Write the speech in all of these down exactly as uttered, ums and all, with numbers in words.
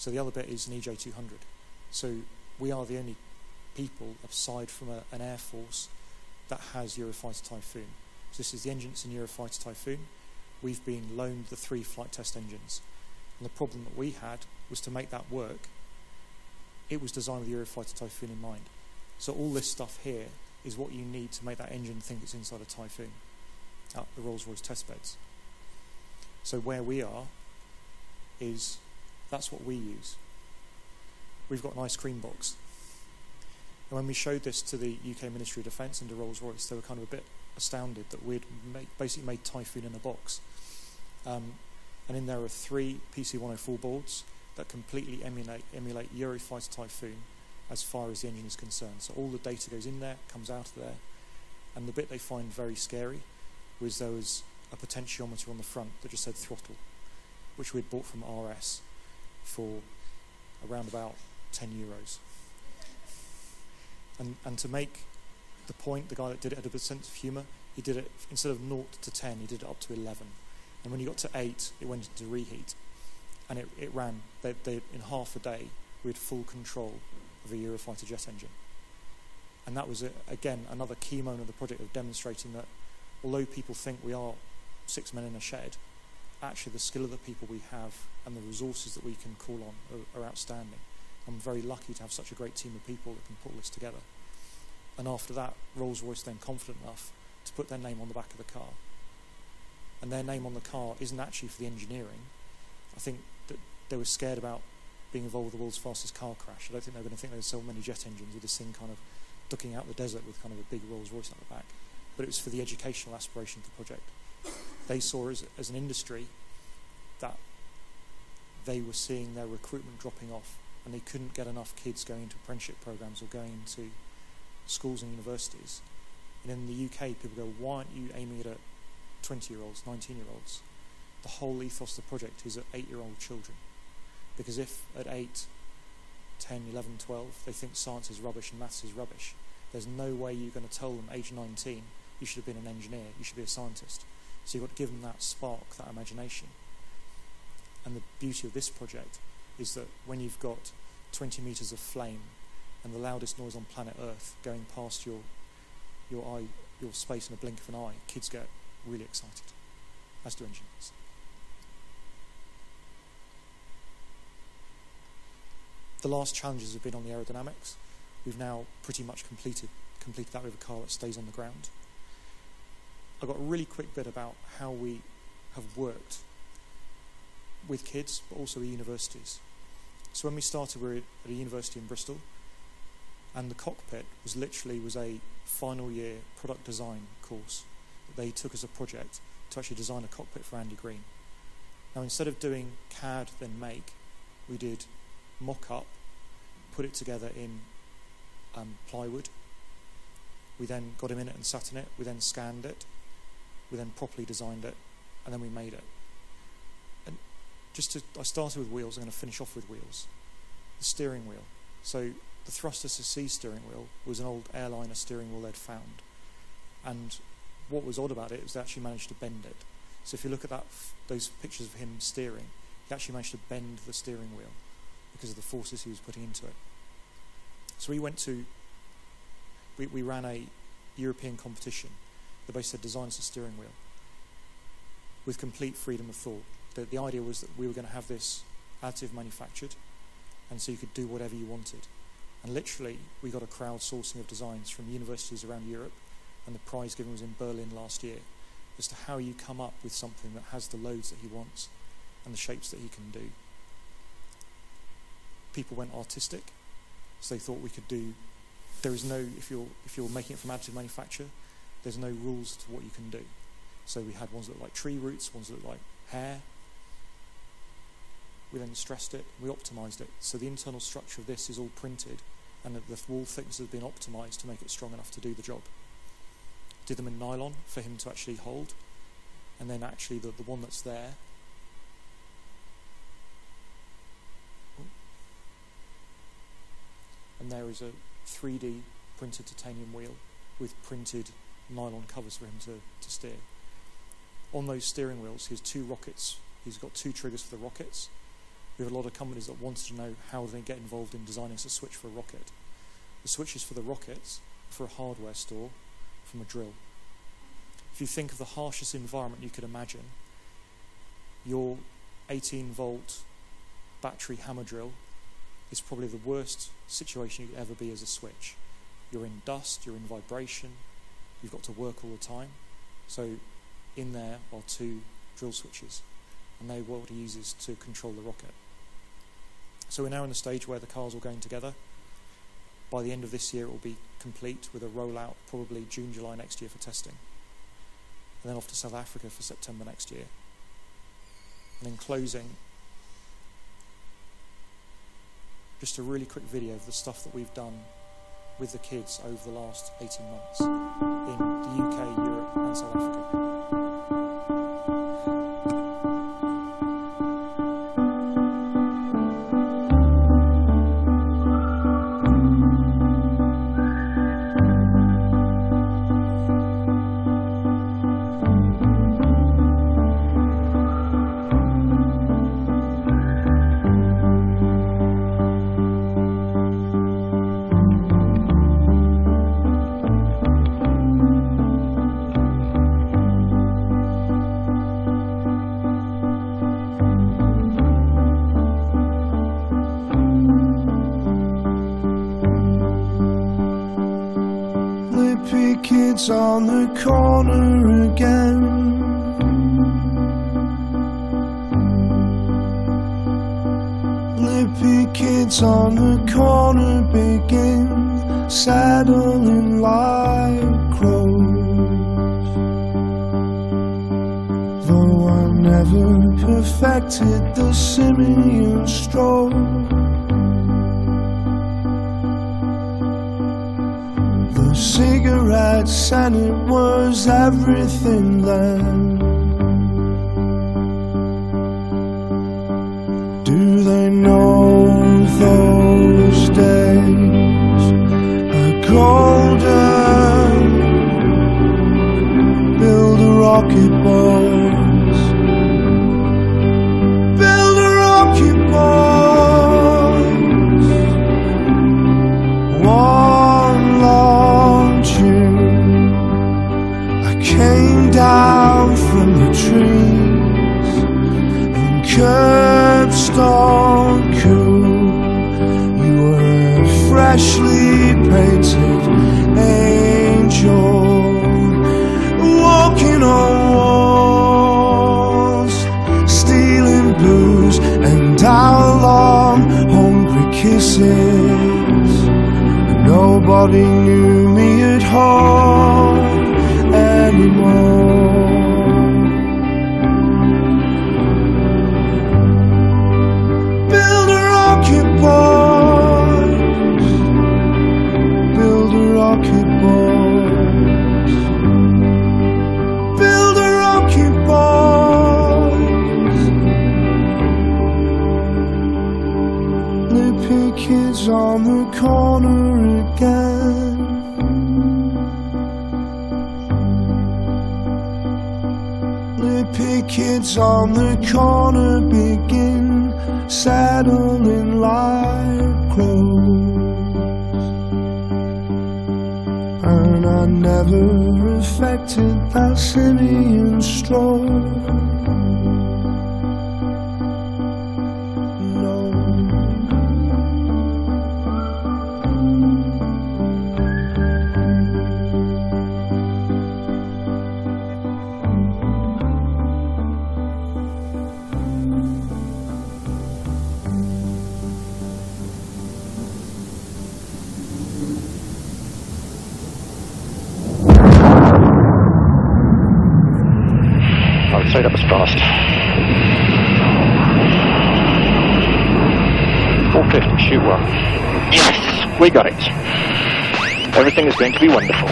So the other bit is an E J two hundred. So we are the only people, aside from a, an Air Force, that has Eurofighter Typhoon. So this is the engine that's in Eurofighter Typhoon. We've been loaned the three flight test engines. And the problem that we had was to make that work, it was designed with the Eurofighter Typhoon in mind. So all this stuff here is what you need to make that engine think it's inside a Typhoon at the Rolls-Royce test beds. So where we are is, that's what we use. We've got an ice cream box. And when we showed this to the U K Ministry of Defence and to Rolls-Royce, they were kind of a bit astounded that we'd make, basically made Typhoon in a box. Um, and in there are three P C one oh four boards that completely emulate, emulate Eurofighter Typhoon as far as the engine is concerned. So all the data goes in there, comes out of there. And the bit they find very scary was there was a potentiometer on the front that just said throttle, which we'd bought from R S for around about ten euros. And, and to make the point, the guy that did it had a bit of sense of humour. He did it, instead of zero to ten, he did it up to eleven. And when you got to eight, it went into reheat. And it, it ran, they, they, in half a day, we had full control of a Eurofighter jet engine. And that was, a, again, another key moment of the project of demonstrating that although people think we are six men in a shed, actually the skill of the people we have and the resources that we can call on are, are outstanding. I'm very lucky to have such a great team of people that can put all this together. And after that, Rolls-Royce then confident enough to put their name on the back of the car. And their name on the car isn't actually for the engineering. I think that they were scared about being involved with the world's fastest car crash. I don't think they were going to think there were so many jet engines with this thing kind of ducking out the desert with kind of a big Rolls-Royce at the back. But it was for the educational aspiration of the project. They saw as, as an industry that they were seeing their recruitment dropping off, and they couldn't get enough kids going into apprenticeship programs or going into schools and universities. And in the U K, people go, why aren't you aiming at twenty-year-olds, nineteen-year-olds? The whole ethos of the project is at eight-year-old children. Because if at eight, ten, eleven, twelve, they think science is rubbish and maths is rubbish, there's no way you're going to tell them, age nineteen, you should have been an engineer, you should be a scientist. So you've got to give them that spark, that imagination. And the beauty of this project is that when you've got twenty metres of flame and the loudest noise on planet Earth going past your your eye, your space in a blink of an eye, kids get really excited, as do engineers. The last challenges have been on the aerodynamics. We've now pretty much completed completed that with a car that stays on the ground. I've got a really quick bit about how we have worked with kids, but also with universities. So when we started, we were at a university in Bristol, and the cockpit was literally was a final year product design course that they took as a project to actually design a cockpit for Andy Green. Now, instead of doing C A D then make, we did mock-up, put it together in um, plywood. We then got him in it and sat in it. We then scanned it. We then properly designed it, and then we made it. And just to, I started with wheels. I'm going to finish off with wheels. The steering wheel. So the Thruster C steering wheel was an old airliner steering wheel they'd found, and what was odd about it was they actually managed to bend it. So if you look at that, those pictures of him steering, he actually managed to bend the steering wheel because of the forces he was putting into it. So we went to, we, we ran a European competition that basically said design us a steering wheel with complete freedom of thought. The, the idea was that we were going to have this additive manufactured, and so you could do whatever you wanted. And literally, we got a crowdsourcing of designs from universities around Europe, and the prize given was in Berlin last year, as to how you come up with something that has the loads that he wants and the shapes that he can do. People went artistic, so they thought we could do, there is no, if you're if you're making it from additive manufacture, there's no rules to what you can do. So we had ones that look like tree roots, ones that look like hair. We then stressed it, we optimized it. So the internal structure of this is all printed, and the, the wall thickness has been optimized to make it strong enough to do the job. Did them in nylon for him to actually hold, and then actually the, the one that's there, and there is a three D printed titanium wheel with printed nylon covers for him to, to steer. On those steering wheels, he has two rockets. He's got two triggers for the rockets, we have a lot of companies that wanted to know how they get involved in designing a switch for a rocket. The switches for the rockets are for a hardware store from a drill. If you think of the harshest environment you could imagine, your eighteen volt battery hammer drill is probably the worst situation you could ever be as a switch. You're in dust, you're in vibration, you've got to work all the time. So in there are two drill switches, and they're what he uses to control the rocket. So we're now in the stage where the car's all going together. By the end of this year it will be complete with a rollout probably June, July next year for testing. And then off to South Africa for September next year. And in closing, just a really quick video of the stuff that we've done with the kids over the last eighteen months in the U K, Europe and South Africa. Kids on the corner again. Lippy kids on the corner begin saddling like crows. Though I never perfected the simian stroll, cigarettes and it was everything then. Do they know those days are golden? Build a rocket, boys. Build a rocket, boys. One long June, I came down from the trees in Curbstone Cool. You were a freshly painted angel, walking on walls, stealing booze and our long hungry kisses. Nobody knew me at home anymore. Build a rocket, boys. Build a rocket, boys. Build a rocket, boys. Lippy kids on the corner again. Lippy kids on the corner begin saddling like crows. And I never affected that simian stroll. Straight up as fast. four fifty, shoot one. Yes, we got it. Everything is going to be wonderful.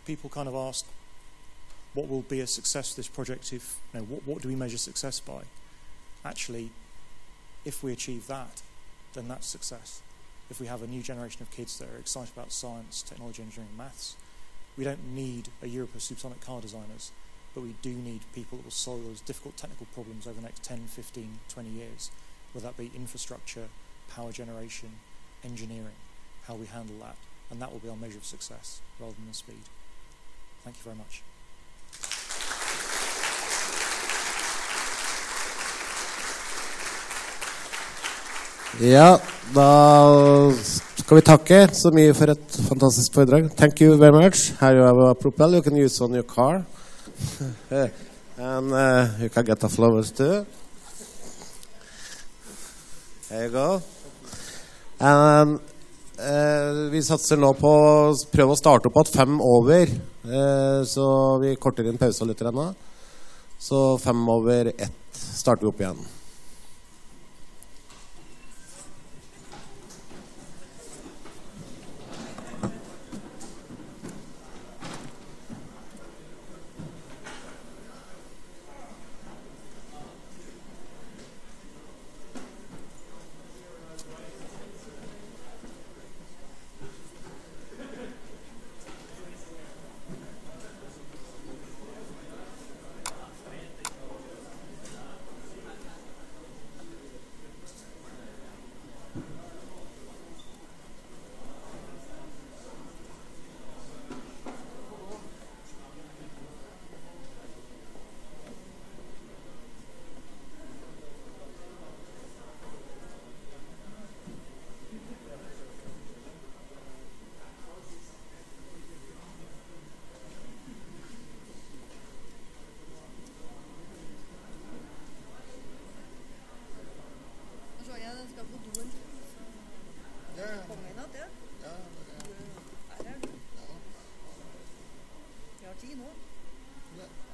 people kind of ask, what will be a success of this project if, you know, what, what do we measure success by? Actually, if we achieve that, then that's success. If we have a new generation of kids that are excited about science, technology, engineering, maths, we don't need a Europe of supersonic car designers, but we do need people that will solve those difficult technical problems over the next ten, fifteen, twenty years, whether that be infrastructure, power generation, engineering, how we handle that. And that will be our measure of success rather than the speed. Thank you very much. Ja, da skal vi takke så mye for et fantastisk foredrag. Thank you very much. Here you have a propel you can use on your car. And uh, you can get the flowers too. There you go. And uh, vi satser nå på å prøve å starte opp at fem over. Uh, så vi korter inn pauser litt nå. Så fem over ett starter vi opp igjen. Ja.